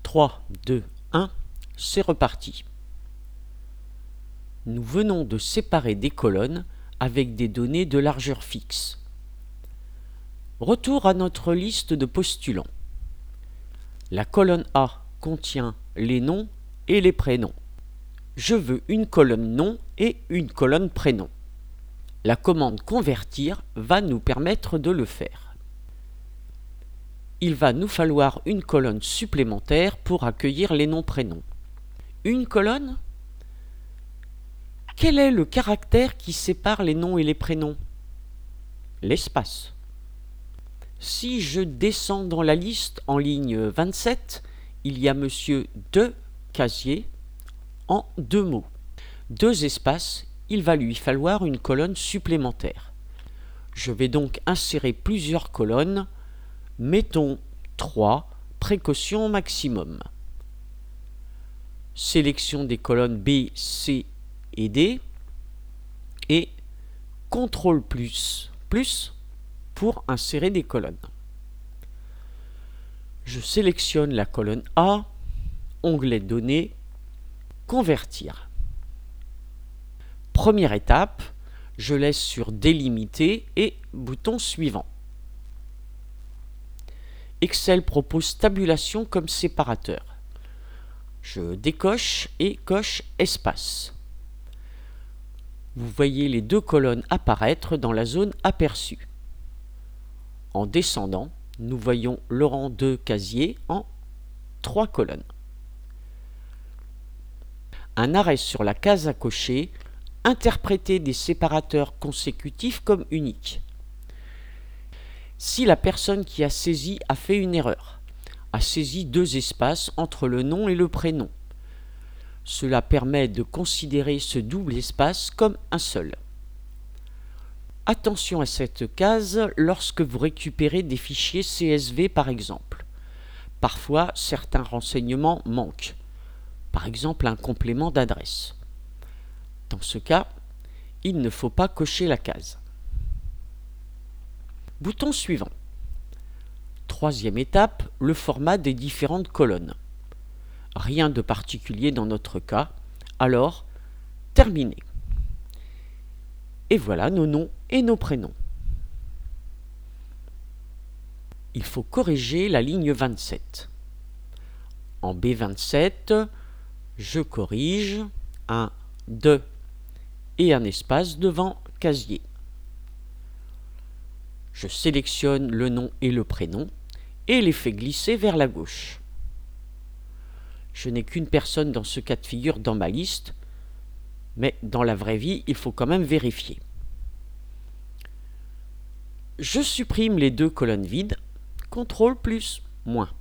3, 2, 1, c'est reparti. Nous venons de séparer des colonnes avec des données de largeur fixe. Retour à notre liste de postulants. La colonne A contient les noms et les prénoms. Je veux une colonne nom et une colonne prénom. La commande convertir va nous permettre de le faire. Il va nous falloir une colonne supplémentaire pour accueillir les noms-prénoms. Une colonne ? Quel est le caractère qui sépare les noms et les prénoms ? L'espace. Si je descends dans la liste en ligne 27, il y a Monsieur De Casier en 2 mots. 2 espaces, il va lui falloir une colonne supplémentaire. Je vais donc insérer plusieurs colonnes, mettons 3, précaution maximum. Sélection des colonnes B, C et D et CTRL plus pour insérer des colonnes. Je sélectionne la colonne A, onglet Données, Convertir. Première étape, je laisse sur Délimiter et bouton suivant. Excel propose tabulation comme séparateur. Je décoche et coche Espace. Vous voyez les 2 colonnes apparaître dans la zone aperçue. En descendant, nous voyons Laurent De Casier en 3 colonnes. Un arrêt sur la case à cocher, interpréter des séparateurs consécutifs comme uniques. Si la personne qui a saisi a fait une erreur, a saisi 2 espaces entre le nom et le prénom, cela permet de considérer ce double espace comme un seul. Attention à cette case lorsque vous récupérez des fichiers CSV par exemple. Parfois, certains renseignements manquent. Par exemple, un complément d'adresse. Dans ce cas, il ne faut pas cocher la case. Bouton suivant. 3e étape, le format des différentes colonnes. Rien de particulier dans notre cas, alors terminé. Et voilà nos noms et nos prénoms. Il faut corriger la ligne 27. En B27, je corrige un de et un espace devant casier. Je sélectionne le nom et le prénom et les fais glisser vers la gauche. Je n'ai qu'une personne dans ce cas de figure dans ma liste, mais dans la vraie vie, il faut quand même vérifier. Je supprime les 2 colonnes vides, CTRL plus, moins.